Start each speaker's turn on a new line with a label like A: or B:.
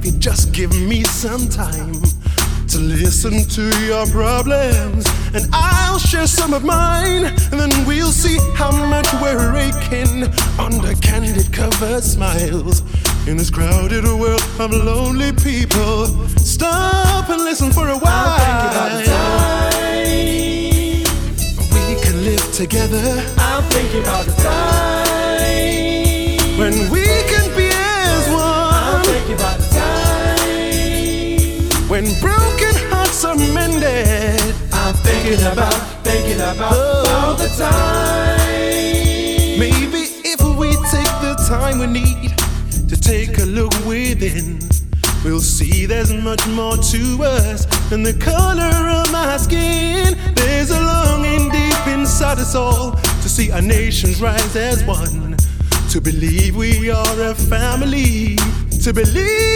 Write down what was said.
A: you just give me some time to listen to your problems, and I'll share some of mine, and then we'll see how much we're aching under candid covered smiles in this crowded world of lonely people. Stop and listen for a while.
B: I'll think about the time
A: we can live together.
B: I'm thinking about the time
A: when we can be as one.
B: I'm thinking about the time
A: when broken hearts are mended.
B: I'm thinking about all the time.
A: Maybe if we take the time we need to take a look within, we'll see there's much more to us than the color of my skin. There's a longing deep inside us all to see our nations rise as one, to believe we are a family, to believe